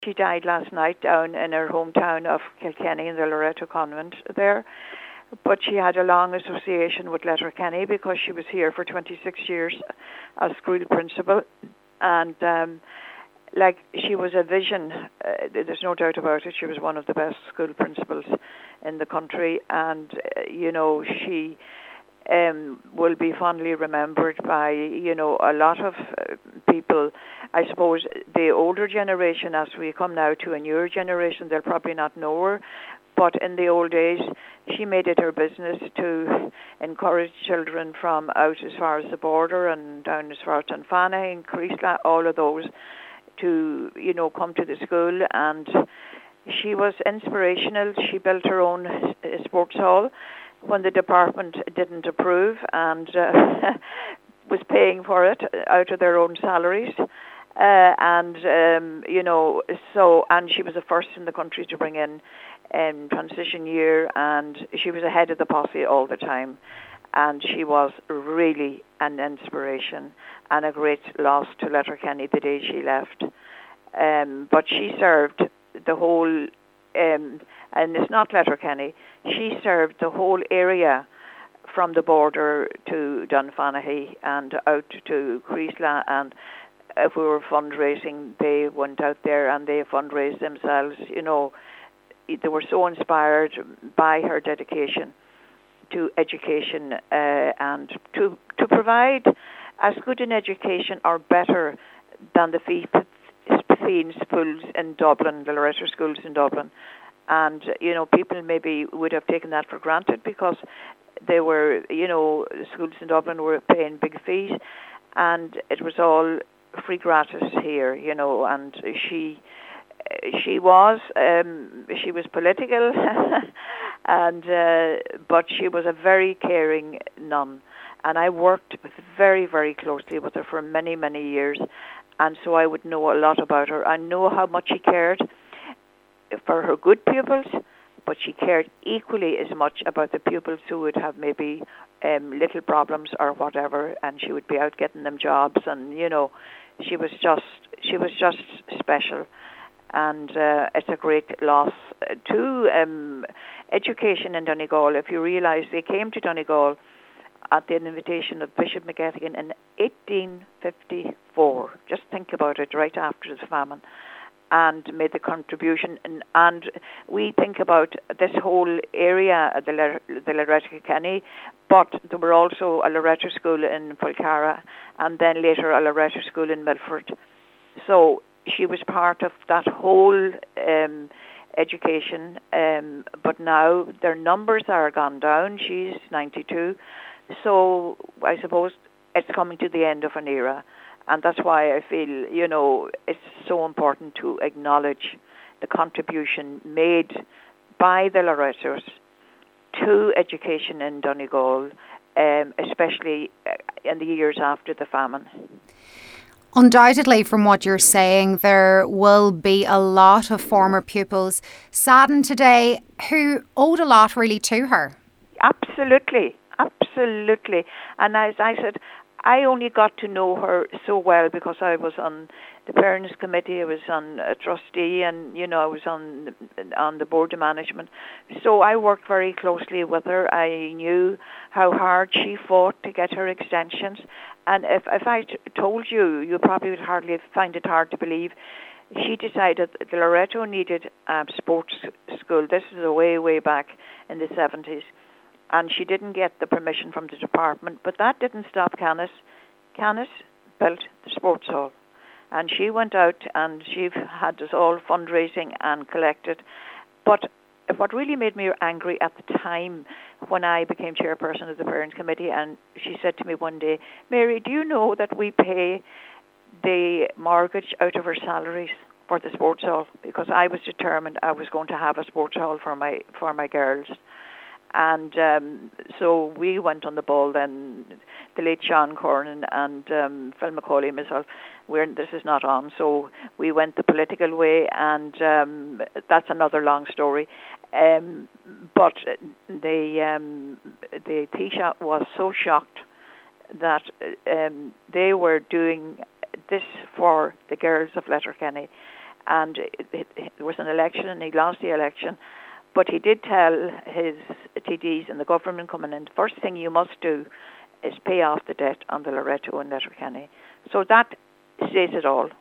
She died last night down in her hometown of Kilkenny in the Loreto Convent there. But she had a long association with Letterkenny because she was here for 26 years as school principal. And she was a vision. There's no doubt about it. She was one of the best school principals in the country. And, she will be fondly remembered by, a lot of people. I suppose the older generation, as we come now to a newer generation, they'll probably not know her. But in the old days, she made it her business to encourage children from out as far as the border and down as far as Dunfanaghy and Creesla, all of those, to, come to the school. And she was inspirational. She built her own sports hall when the department didn't approve and was paying for it out of their own salaries. And she was the first in the country to bring in transition year, and she was ahead of the posse all the time. And she was really an inspiration and a great loss to Letterkenny the day she left. But she served the whole, and it's not Letterkenny, she served the whole area from the border to Dunfanaghy and out to Creesla. And if we were fundraising, they went out there and they fundraised themselves. They were so inspired by her dedication to education and to provide as good an education or better than the Fiend schools in Dublin, the Loreto schools in Dublin. And, people maybe would have taken that for granted because they were, schools in Dublin were paying big fees, and it was all free gratis here, and she was political, and but she was a very caring nun, and I worked very, very closely with her for many, many years, and so I would know a lot about her. I know how much she cared for her good pupils, but she cared equally as much about the pupils who would have maybe little problems or whatever, and she would be out getting them jobs, and she was just special. And it's a great loss to education in Donegal. If you realise they came to Donegal at the invitation of Bishop McGettigan in 1854. Just think about it, right after the famine, and made the contribution. And we think about this whole area, the Loreto Kenny, but there were also a Loreto school in Fulcara, and then later a Loreto school in Milford. So she was part of that whole education, but now their numbers are gone down. She's 92, so I suppose it's coming to the end of an era, and that's why I feel, it's so important to acknowledge the contribution made by the Loretos to education in Donegal, especially in the years after the famine. Undoubtedly, from what you're saying, there will be a lot of former pupils saddened today who owed a lot really to her. Absolutely. And as I said, I only got to know her so well because I was on the parents' committee, I was on a trustee, and I was on the board of management. So I worked very closely with her. I knew how hard she fought to get her extensions. And if I told you, you probably would hardly find it hard to believe. She decided that the Loreto needed a sports school. This is way back in the 70s. And she didn't get the permission from the department. But that didn't stop Canis. Canis built the sports hall. And she went out and she had us all fundraising and collected. But what really made me angry at the time when I became chairperson of the parents' committee, and she said to me one day, "Mary, do you know that we pay the mortgage out of our salaries for the sports hall?" Because I was determined I was going to have a sports hall for my girls. And so we went on the ball then, the late Sean Cornan and Phil McCauley and myself. This is not on, so we went the political way, and that's another long story. But the Taoiseach was so shocked that they were doing this for the girls of Letterkenny, and there was an election, and he lost the election. But he did tell his TDs and the government coming in, the first thing you must do is pay off the debt on the Loreto and Letterkenny. So that says it all.